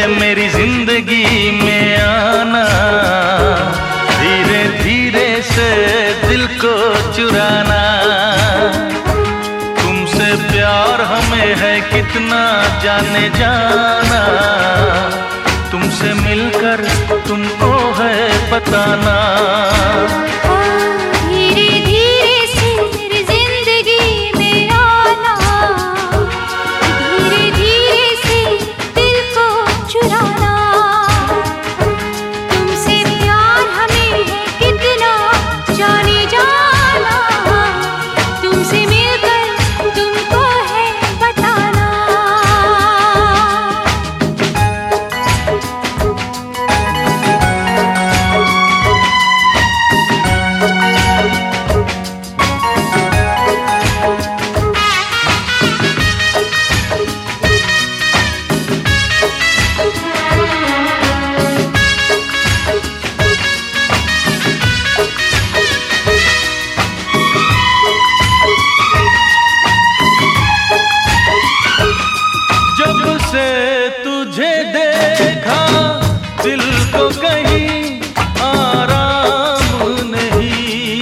मेरी जिंदगी में आना, धीरे धीरे से दिल को चुराना। तुमसे प्यार हमें है कितना जाने जाना, तुमसे मिलकर तुमको है बताना। तुझे देखा दिल को कहीं आराम नहीं,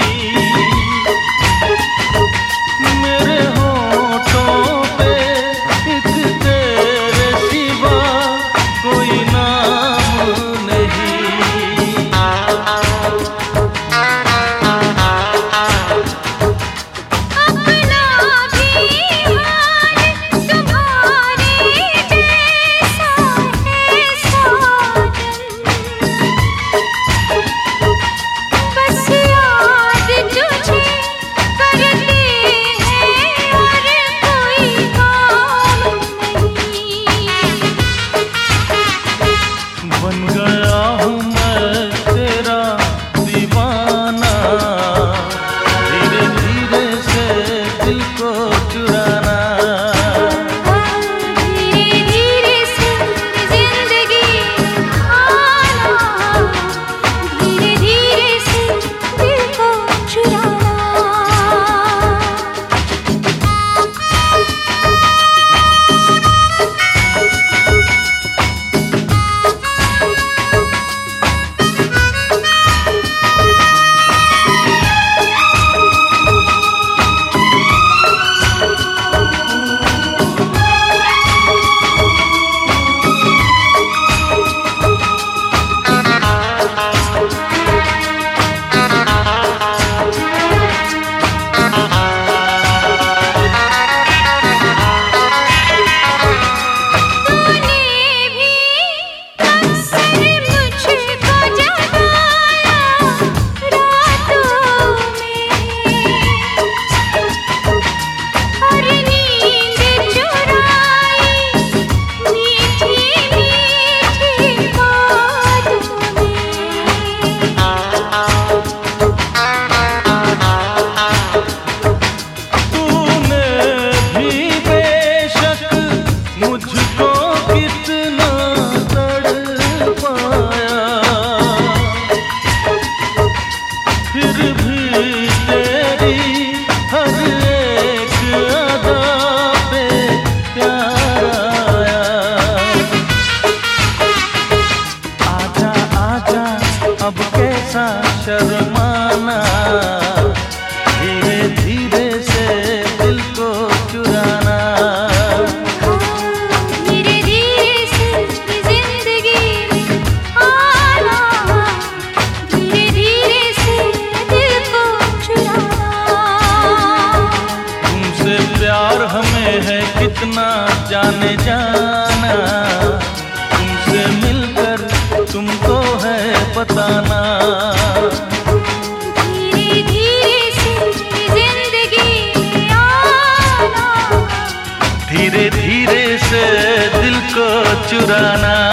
मेरे होठों पे एक तेरे सिवा कोई नाम नहीं। बन गया हूँ मैं तेरा दीवाना, धीरे धीरे से दिल को चुराना। धीरे धीरे से जिंदगी आना, धीरे धीरे से दिल को चुराना। मुझको कितना तड़पाया, फिर भी तेरी हर एक अदा पे प्यार आया। आजा आजा अब कैसा शर्माना, धीरे धीरे से दिल को चुराना। प्यार हमें है कितना जाने जाना, तुमसे मिलकर तुमको है बताना। धीरे धीरे से जिंदगी आना, धीरे धीरे से दिल को चुराना।